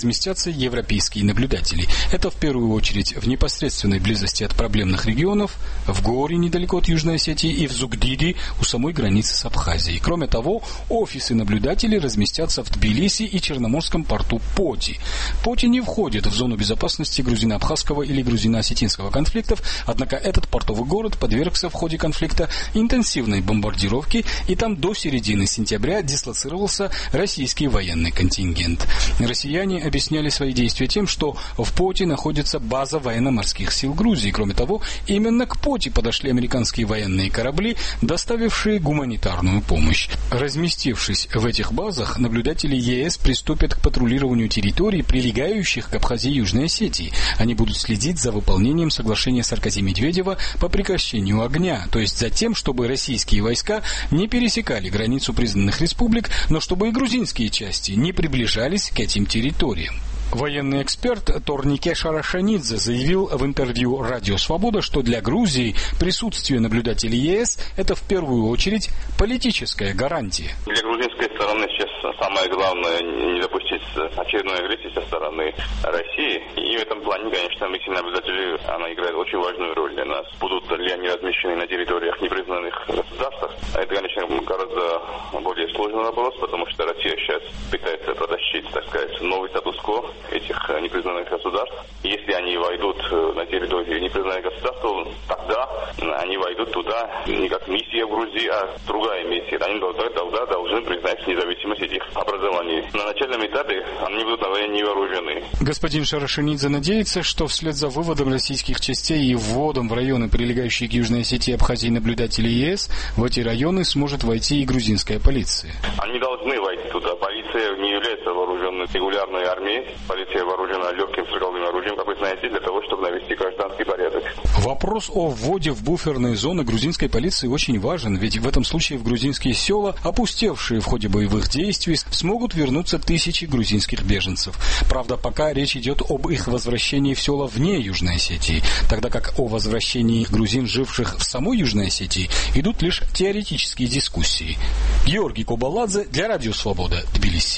разместятся европейские наблюдатели. Это в первую очередь в непосредственной близости от проблемных регионов, в Горе, недалеко от Южной Осетии, и в Зугдиди, у самой границы с Абхазией. Кроме того, офисы наблюдателей разместятся в Тбилиси и Черноморском порту Поти. Поти не входит в зону безопасности грузино-абхазского или грузино-осетинского конфликтов, однако этот портовый город подвергся в ходе конфликта интенсивной бомбардировке, и там до середины сентября дислоцировался российский военный контингент. Россияне объясняли свои действия тем, что в Поти находится база военно-морских сил Грузии. Кроме того, именно к Поти подошли американские военные корабли, доставившие гуманитарную помощь. Разместившись в этих базах, наблюдатели ЕС приступят к патрулированию территорий, прилегающих к Абхазии и Южной Осетии. Они будут следить за выполнением соглашения Саркози-Медведева по прекращению огня, то есть за тем, чтобы российские войска не пересекали границу признанных республик, но чтобы и грузинские части не приближались к этим территориям. Военный эксперт Торнике Шарашанидзе заявил в интервью «Радио Свобода», что для Грузии присутствие наблюдателей ЕС – это в первую очередь политическая гарантия. Для грузинской стороны сейчас самое главное не допустить очередной агрессии со стороны России. И в этом плане, конечно, миссия наблюдателей, она играет очень важную роль для нас. Будут ли они размещены на территориях непризнанных государств? Это, конечно, гораздо более сложный вопрос, потому что Россия сейчас пытается протащить, так сказать, новый статус-кво этих непризнанных государств. Если они войдут на территорию непризнанных государств, то тогда они войдут туда не как миссия в Грузии, а другая миссия. Они тогда должны признать независимость этих образований. На начальном этапе они будут, наверное, не вооружены. Господин Шарашанидзе надеется, что вслед за выводом российских частей и вводом в районы, прилегающие к Южной Осетии и Абхазии, наблюдателей ЕС, в эти районы сможет войти и грузинская полиция. Они должны войти туда. Полиция не является вооруженной регулярной армией. Полиция вооружена легким стрелковым оружием, как вы знаете, для того, чтобы навести гражданский порядок. Вопрос о вводе в буферные зоны грузинской полиции очень важен, ведь в этом случае в грузинские села, опустевшие в ходе боевых действий, смогут вернуться тысячи грузинских беженцев. Правда, пока речь идет об их возвращении в села вне Южной Осетии, тогда как о возвращении грузин, живших в самой Южной Осетии, идут лишь теоретические дискуссии. Георгий Кобаладзе для Радио Свобода, Тбилиси.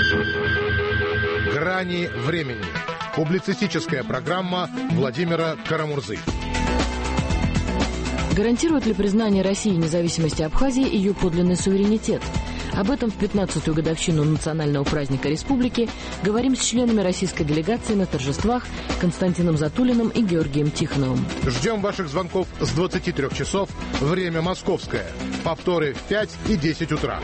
«Грани времени». Публицистическая программа Владимира Карамурзы. Гарантирует ли признание России независимости Абхазии ее подлинный суверенитет? Об этом в пятнадцатую годовщину национального праздника республики говорим с членами российской делегации на торжествах Константином Затулиным и Георгием Тихоновым. Ждем ваших звонков с двадцати трёх часов, время московское. Повторы в пять и десять утра.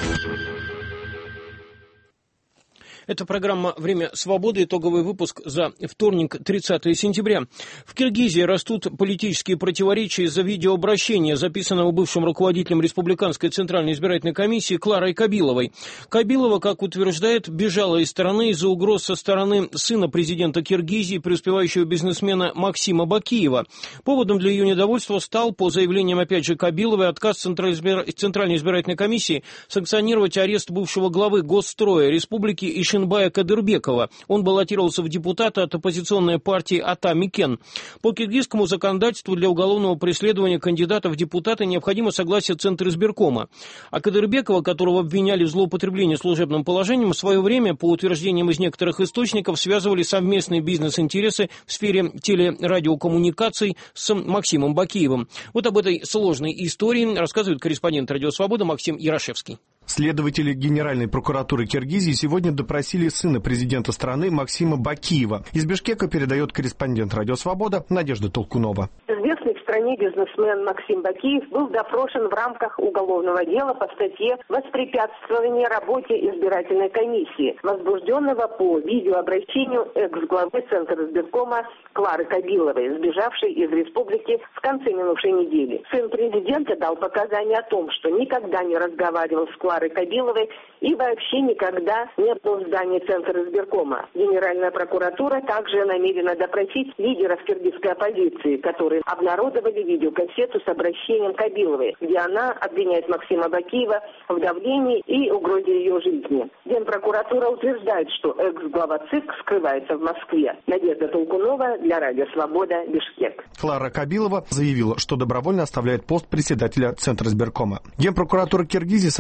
Это программа «Время свободы», итоговый выпуск за вторник, тридцатое сентября. В Киргизии растут политические противоречия из-за видеообращения, записанного бывшим руководителем Республиканской Центральной избирательной комиссии Кларой Кабиловой. Кабилова, как утверждает, бежала из страны из-за угроз со стороны сына президента Киргизии, преуспевающего бизнесмена Максима Бакиева. Поводом для ее недовольства стал, по заявлениям опять же Кабиловой, отказ Центральной избирательной комиссии санкционировать арест бывшего главы Госстроя Республики Иши Ишинбая Кадырбекова. Он баллотировался в депутаты от оппозиционной партии Ата Микен. По киргизскому законодательству для уголовного преследования кандидата в депутаты необходимо согласие Центризбиркома. А Кадырбекова, которого обвиняли в злоупотреблении служебным положением, в свое время, по утверждениям из некоторых источников, связывали совместные бизнес-интересы в сфере телерадиокоммуникаций с Максимом Бакиевым. Вот об этой сложной истории рассказывает корреспондент «Радио Свобода» Максим Ярошевский. Следователи Генеральной прокуратуры Киргизии сегодня допросили сына президента страны Максима Бакиева. Из Бишкека передает корреспондент «Радио Свобода» Надежда Толкунова. Известный в стране бизнесмен Максим Бакиев был допрошен в рамках уголовного дела по статье «Воспрепятствование работе избирательной комиссии», возбужденного по видеообращению экс-главы Центризбиркома Клары Кабиловой, сбежавшей из республики в конце минувшей недели. Сын президента дал показания о том, что никогда не разговаривал с Кларой Кабиловой и вообще никогда не был в здании Центризбиркома. Генеральная прокуратура также намерена допросить лидеров киргизской оппозиции, которые обнародовали видеокассету с обращением Кабиловой, где она обвиняет Максима Бакиева в давлении и угрозе ее жизни. Генпрокуратура утверждает, что экс-глава ЦИК скрывается в Москве. Надежда Толкунова для Радио Свобода, Бишкек. Клара Кабилова заявила, что добровольно оставляет пост председателя Центризбиркома. Генпрокуратура Киргизии сообщила, что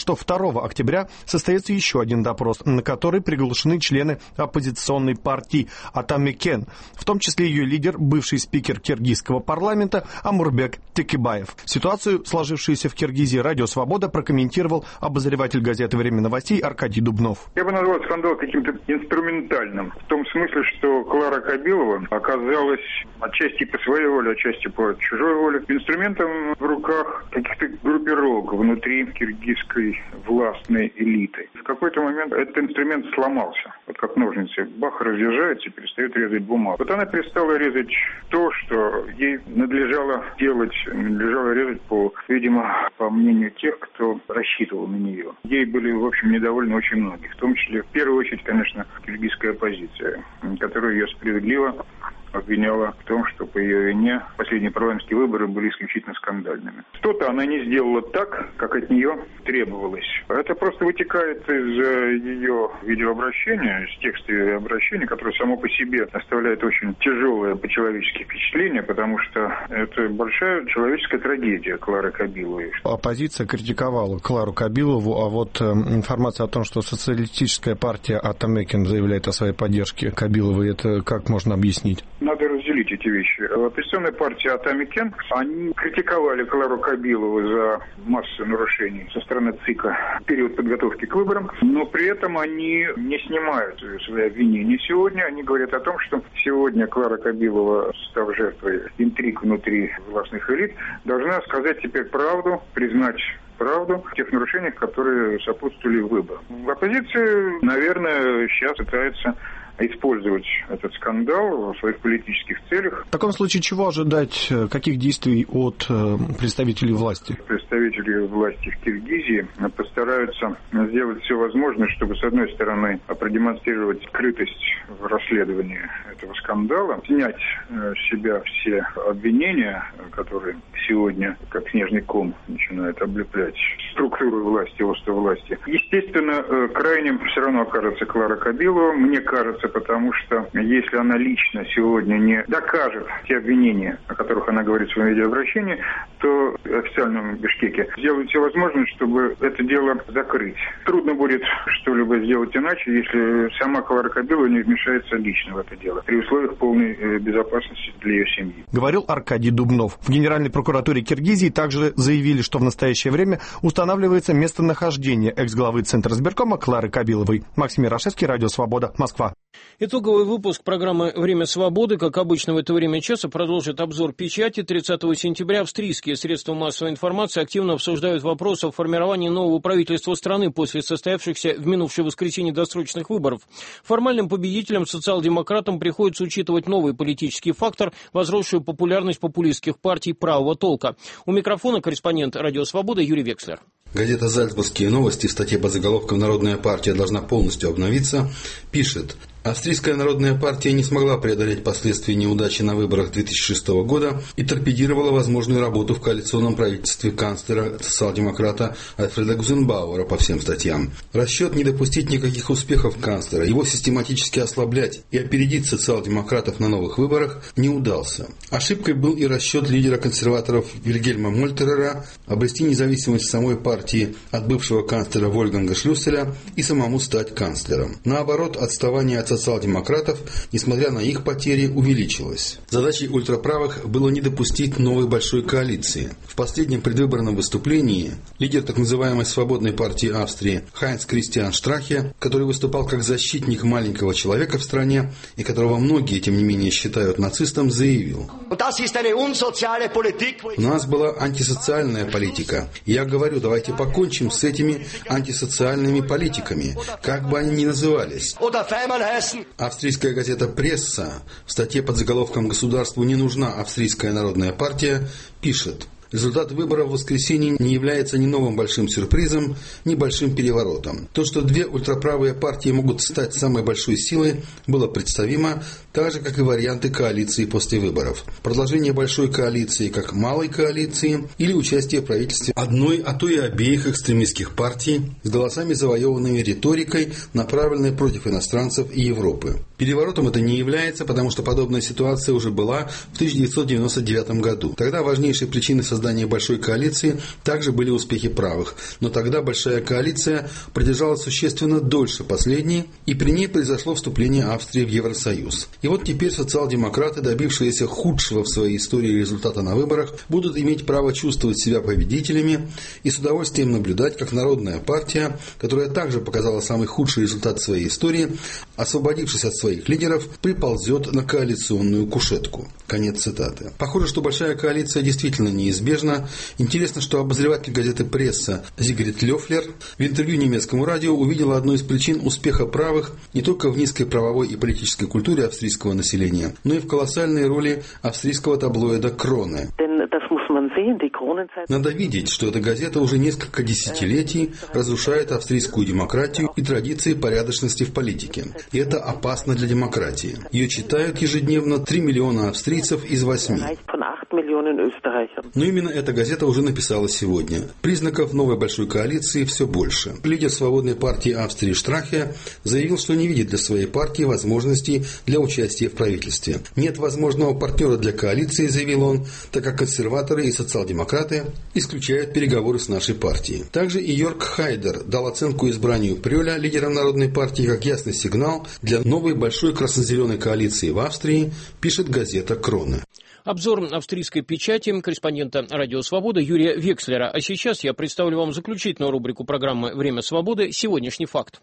что второго октября состоится еще один допрос, на который приглашены члены оппозиционной партии Атамекен, в том числе ее лидер, бывший спикер киргизского парламента Амурбек Текебаев. Ситуацию, сложившуюся в Киргизии, «Радио Свобода» прокомментировал обозреватель газеты «Время новостей» Аркадий Дубнов. Я бы назвал скандал каким-то инструментальным, в том смысле, что Клара Кабилова оказалась отчасти по своей воле, отчасти по чужой воле инструментом в руках каких-то группировок внутри киргизской властной элиты. В какой-то момент этот инструмент сломался. Вот как ножницы. Бах, разъезжается и перестает резать бумагу. Вот она перестала резать то, что ей надлежало делать, надлежало резать по, видимо, по мнению тех, кто рассчитывал на нее. Ей были, в общем, недовольны очень многие. В том числе, в первую очередь, конечно, киргизская оппозиция, которая ее справедливо обвиняла в том, что по ее вине последние парламентские выборы были исключительно скандальными. Что-то она не сделала так, как от нее требовалось. Это просто вытекает из ее видеообращения, из текста ее обращения, которое само по себе оставляет очень тяжелое по-человечески впечатление, потому что это большая человеческая трагедия Клары Кабиловой. Оппозиция критиковала Клару Кабилову, а вот информация о том, что социалистическая партия Атамекен заявляет о своей поддержке Кабиловой, это как можно объяснить? Надо разделить эти вещи. Оппозиционная партия Атамекен, они критиковали Клару Кабилову за массу нарушений со стороны ЦИКа в период подготовки к выборам, но при этом они не снимают свои обвинения сегодня. Они говорят о том, что сегодня Клара Кабилова, став жертвой интриг внутри властных элит, должна сказать теперь правду, признать правду в тех нарушениях, которые сопутствовали выборам. Оппозиция, наверное, сейчас пытается использовать этот скандал в своих политических целях. В таком случае чего ожидать, каких действий от представителей власти? Представители власти в Киргизии постараются сделать все возможное, чтобы, с одной стороны, продемонстрировать скрытость в расследовании этого скандала, снять с себя все обвинения, которые сегодня, как снежный ком, начинают облеплять структуру власти, остров власти. Естественно, крайним все равно окажется Клара Кабилова. Мне кажется, потому что если она лично сегодня не докажет те обвинения, о которых она говорит в своем видеообращении, то официальном Бишкеке сделают все возможное, чтобы это дело закрыть. Трудно будет что-либо сделать иначе, если сама Клара Кабилова не вмешается лично в это дело, при условиях полной безопасности для ее семьи. Говорил Аркадий Дубнов. В Генеральной прокуратуре Киргизии также заявили, что в настоящее время устанавливается местонахождение экс-главы Центра избиркома Клары Кабиловой. Максим Ярошевский, Радио Свобода, Москва. Итоговый выпуск программы «Время свободы», как обычно в это время часа, продолжит обзор печати. тридцатого сентября австрийские средства массовой информации активно обсуждают вопрос о формировании нового правительства страны после состоявшихся в минувшее воскресенье досрочных выборов. Формальным победителям, социал-демократам, приходится учитывать новый политический фактор, возросшую популярность популистских партий правого толка. У микрофона корреспондент «Радио Свобода» Юрий Векслер. Газета «Зальцбургские новости» в статье под заголовком «Народная партия должна полностью обновиться» пишет: Австрийская народная партия не смогла преодолеть последствия неудачи на выборах две тысячи шестого года и торпедировала возможную работу в коалиционном правительстве канцлера социал-демократа Альфреда Гузенбауэра по всем статьям. Расчет не допустить никаких успехов канцлера, его систематически ослаблять и опередить социал-демократов на новых выборах не удался. Ошибкой был и расчет лидера консерваторов Вильгельма Мольтерера обрести независимость самой партии от бывшего канцлера Вольфганга Шлюсселя и самому стать канцлером. Наоборот, отставание от социал-демократов, несмотря на их потери, увеличилось. Задачей ультраправых было не допустить новой большой коалиции. В последнем предвыборном выступлении лидер так называемой «Свободной партии Австрии» Хайнц Кристиан Штрахе, который выступал как защитник маленького человека в стране и которого многие, тем не менее, считают нацистом, заявил: «У нас была антисоциальная политика. И я говорю, давайте покончим с этими антисоциальными политиками, как бы они ни назывались». Австрийская газета «Пресса» в статье под заголовком «Государству не нужна австрийская народная партия» пишет: результат выборов в воскресенье не является ни новым большим сюрпризом, ни большим переворотом. То, что две ультраправые партии могут стать самой большой силой, было представимо, так же, как и варианты коалиции после выборов. Продолжение большой коалиции как малой коалиции или участие в правительстве одной, а то и обеих экстремистских партий с голосами, завоеванными риторикой, направленной против иностранцев и Европы. Переворотом это не является, потому что подобная ситуация уже была в тысяча девятьсот девяносто девятом году. Тогда важнейшей причиной создания большой коалиции также были успехи правых, но тогда большая коалиция продержалась существенно дольше последней, и при ней произошло вступление Австрии в Евросоюз. И вот теперь социал-демократы, добившиеся худшего в своей истории результата на выборах, будут иметь право чувствовать себя победителями и с удовольствием наблюдать, как Народная партия, которая также показала самый худший результат своей истории, освободившись от своих лидеров, приползет на коалиционную кушетку. Конец цитаты. Похоже, что большая коалиция действительно неизбежна. Интересно, что обозреватель газеты «Пресса» Зигрид Лёфлер в интервью немецкому радио увидела одну из причин успеха правых не только в низкой правовой и политической культуре австрийского населения, но и в колоссальной роли австрийского таблоида «Кроне». Надо видеть, что эта газета уже несколько десятилетий разрушает австрийскую демократию и традиции порядочности в политике. И это опасно для демократии. Ее читают ежедневно три миллиона австрийцев из восьми. Но именно эта газета уже написала сегодня. Признаков новой большой коалиции все больше. Лидер Свободной партии Австрии Штрахе заявил, что не видит для своей партии возможностей для участия в правительстве. Нет возможного партнера для коалиции, заявил он, так как консерваторы и социал-демократы исключают переговоры с нашей партией. Также и Йорк Хайдер дал оценку избранию Прёля лидером Народной партии как ясный сигнал для новой большой красно-зеленой коалиции в Австрии, пишет газета «Кроне». Обзор австрийской печати корреспондента «Радио Свобода» Юрия Векслера. А сейчас я представлю вам заключительную рубрику программы «Время свободы. Сегодняшний факт».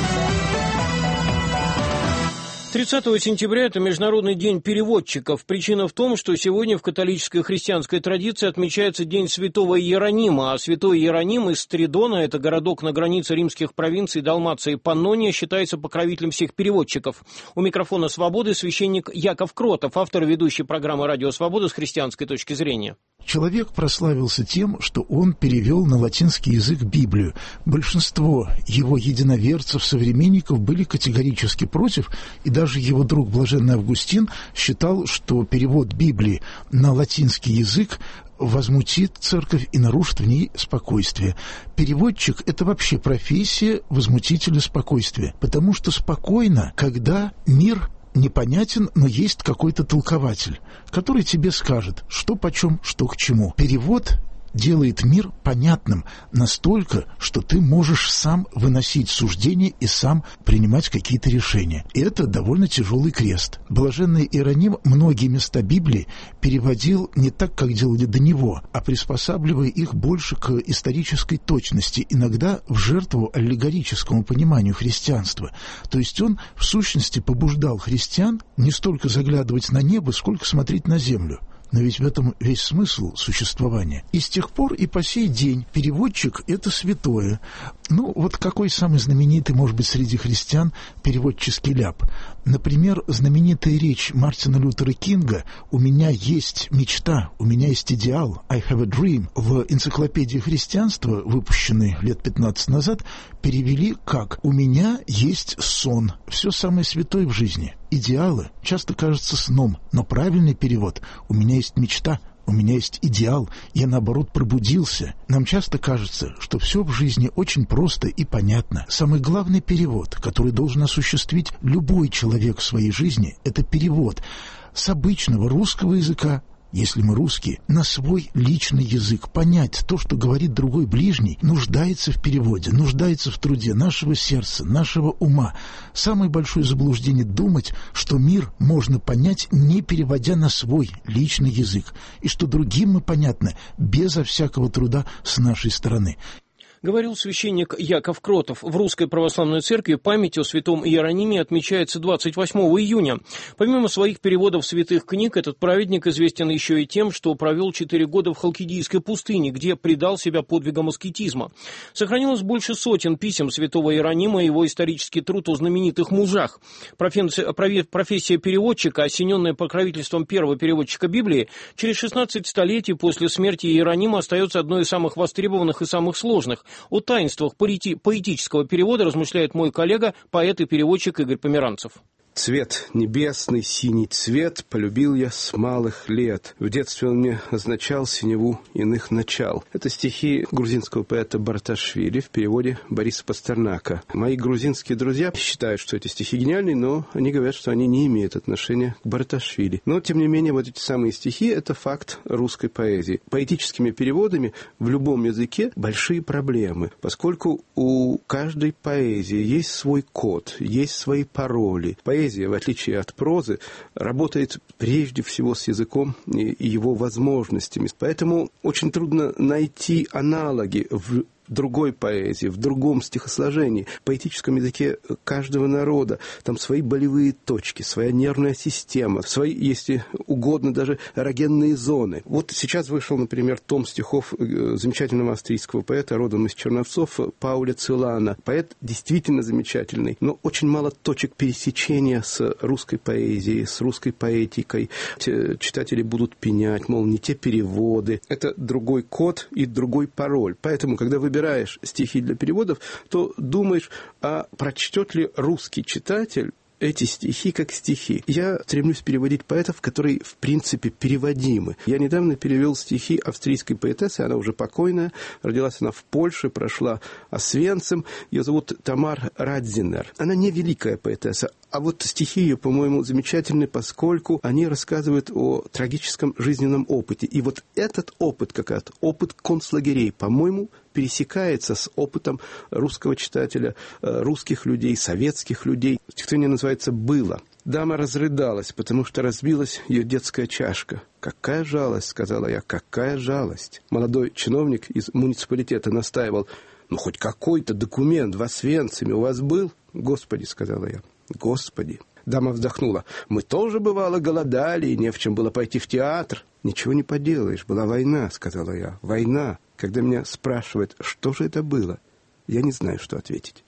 тридцатого сентября – это Международный день переводчиков. Причина в том, что сегодня в католической христианской традиции отмечается День святого Иеронима, а святой Иероним из Стридона, это городок на границе римских провинций Далмация и Паннония, считается покровителем всех переводчиков. У микрофона «Свободы» священник Яков Кротов, автор и ведущий программы «Радио Свобода» с христианской точки зрения. Человек прославился тем, что он перевел на латинский язык Библию. Большинство его единоверцев, современников были категорически против, и даже его друг Блаженный Августин считал, что перевод Библии на латинский язык возмутит церковь и нарушит в ней спокойствие. Переводчик – это вообще профессия возмутителя спокойствия, потому что спокойно, когда мир непонятен, но есть какой-то толкователь, который тебе скажет, что почем, что к чему. Перевод делает мир понятным настолько, что ты можешь сам выносить суждения и сам принимать какие-то решения. И это довольно тяжелый крест. Блаженный Иероним многие места Библии переводил не так, как делали до него, а приспосабливая их больше к исторической точности, иногда в жертву аллегорическому пониманию христианства. То есть он, в сущности, побуждал христиан не столько заглядывать на небо, сколько смотреть на землю. Но ведь в этом весь смысл существования. И с тех пор и по сей день переводчик – это святое. Ну, вот какой самый знаменитый, может быть, среди христиан переводческий ляп? Например, знаменитая речь Мартина Лютера Кинга «У меня есть мечта, у меня есть идеал, I have a dream» в энциклопедии христианства, выпущенной лет пятнадцать назад, перевели как «У меня есть сон». Все самое святое в жизни. Идеалы часто кажутся сном, но правильный перевод «У меня есть мечта, у меня есть идеал, я, наоборот, пробудился». Нам часто кажется, что все в жизни очень просто и понятно. Самый главный перевод, который должен осуществить любой человек в своей жизни, это перевод с обычного русского языка, если мы русские, на свой личный язык. Понять то, что говорит другой ближний, нуждается в переводе, нуждается в труде нашего сердца, нашего ума. Самое большое заблуждение — думать, что мир можно понять, не переводя на свой личный язык, и что другим мы понятны безо всякого труда с нашей стороны. Говорил священник Яков Кротов. В Русской Православной Церкви память о святом Иерониме отмечается двадцать восьмого июня. Помимо своих переводов святых книг, этот праведник известен еще и тем, что провел четыре года в Халкидийской пустыне, где предал себя подвигам аскетизма. Сохранилось больше сотен писем святого Иеронима и его исторический труд о знаменитых мужах. Профессия переводчика, осененная покровительством первого переводчика Библии, через шестнадцать столетий после смерти Иеронима остается одной из самых востребованных и самых сложных. О таинствах поэти- поэтического перевода размышляет мой коллега, поэт и переводчик Игорь Померанцев. Цвет небесный, синий цвет полюбил я с малых лет. В детстве он мне означал синеву иных начал. Это стихи грузинского поэта Барташвили в переводе Бориса Пастернака. Мои грузинские друзья считают, что эти стихи гениальны, но они говорят, что они не имеют отношения к Барташвили. Но, тем не менее, вот эти самые стихи – это факт русской поэзии. Поэтическими переводами в любом языке большие проблемы, поскольку у каждой поэзии есть свой код, есть свои пароли. Поэзия, в отличие от прозы, работает прежде всего с языком и его возможностями. Поэтому очень трудно найти аналоги в другой поэзии, в другом стихосложении, в поэтическом языке каждого народа. Там свои болевые точки, своя нервная система, свои, если угодно, даже эрогенные зоны. Вот сейчас вышел, например, том стихов замечательного австрийского поэта, родом из Черновцов, Пауля Целана. Поэт действительно замечательный, но очень мало точек пересечения с русской поэзией, с русской поэтикой. Читатели будут пенять, мол, не те переводы. Это другой код и другой пароль. Поэтому, когда вы выбираешь стихи для переводов, то думаешь, а прочтет ли русский читатель эти стихи как стихи. Я стремлюсь переводить поэтов, которые, в принципе, переводимы. Я недавно перевел стихи австрийской поэтессы, она уже покойная, родилась она в Польше, прошла Освенцим. Ее зовут Тамар Радзинер. Она не великая поэтесса, а вот стихи ее, по-моему, замечательны, поскольку они рассказывают о трагическом жизненном опыте. И вот этот опыт, как этот опыт концлагерей, по-моему, пересекается с опытом русского читателя, русских людей, советских людей. Стихотворение называется «Было». Дама разрыдалась, потому что разбилась ее детская чашка. «Какая жалость», — сказала я, — «какая жалость». Молодой чиновник из муниципалитета настаивал: «Ну, хоть какой-то документ в Освенциме у вас был?» «Господи», — сказала я, — «Господи». Дама вздохнула. «Мы тоже, бывало, голодали, и не в чем было пойти в театр». «Ничего не поделаешь, была война», — сказала я, — «война». Когда меня спрашивают, что же это было, я не знаю, что ответить.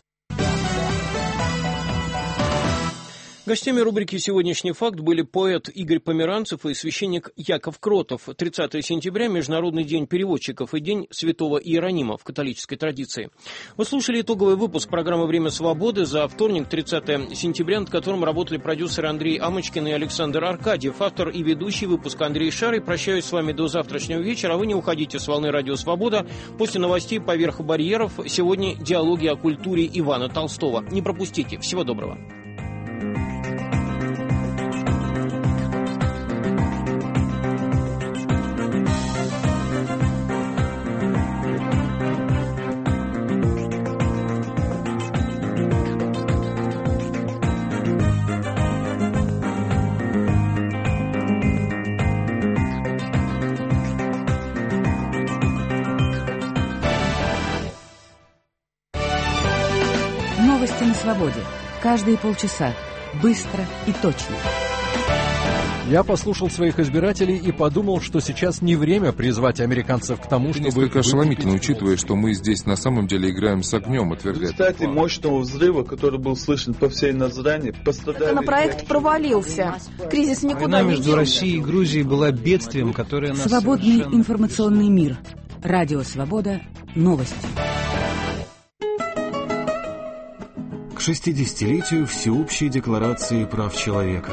Гостями рубрики «Сегодняшний факт» были поэт Игорь Померанцев и священник Яков Кротов. тридцатое сентября – Международный день переводчиков и День Святого Иеронима в католической традиции. Вы слушали итоговый выпуск программы «Время свободы» за вторник, тридцатое сентября, над которым работали продюсеры Андрей Амочкин и Александр Аркадьев. Автор и ведущий выпуска Андрей Шарый. Прощаюсь с вами до завтрашнего вечера. Вы не уходите с волны «Радио Свобода». После новостей «Поверх барьеров» сегодня диалоги о культуре Ивана Толстого. Не пропустите. Всего доброго. Новости на свободе. Каждые полчаса. Быстро и точно. Я послушал своих избирателей и подумал, что сейчас не время призвать американцев к тому, чтобы... Несколько ошеломительно, учитывая, что мы здесь на самом деле играем с огнем, утверждает. Кстати, мощного взрыва, который был слышен по всей Назране, пострадали... Законопроект провалился. Кризис никуда Война не между Россией и Грузией была бедствием, которое нас Свободный совершенно... информационный мир. Радио Свобода. Новости. К шестидесятилетию Всеобщей декларации прав человека.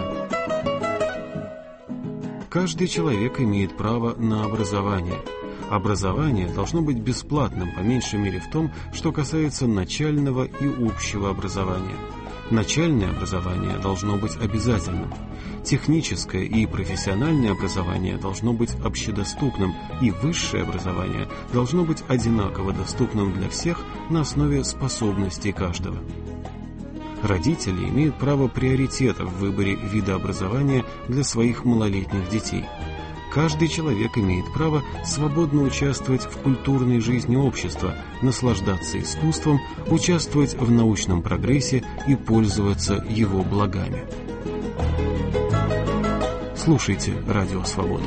Каждый человек имеет право на образование. Образование должно быть бесплатным, по меньшей мере в том, что касается начального и общего образования. Начальное образование должно быть обязательным. Техническое и профессиональное образование должно быть общедоступным, и высшее образование должно быть одинаково доступным для всех на основе способностей каждого. Родители имеют право приоритета в выборе вида образования для своих малолетних детей. Каждый человек имеет право свободно участвовать в культурной жизни общества, наслаждаться искусством, участвовать в научном прогрессе и пользоваться его благами. Слушайте Радио Свобода.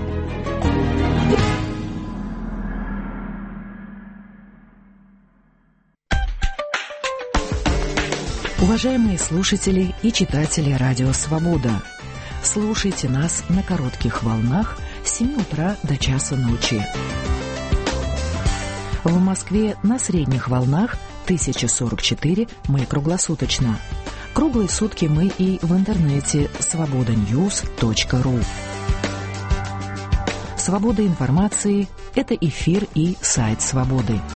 Уважаемые слушатели и читатели Радио Свобода, слушайте нас на коротких волнах с семи утра до часа ночи. В Москве на средних волнах тысяча сорок четыре мы круглосуточно. Круглые сутки мы и в интернете свобода ньюс точка ру. Свобода информации – это эфир и сайт «Свободы».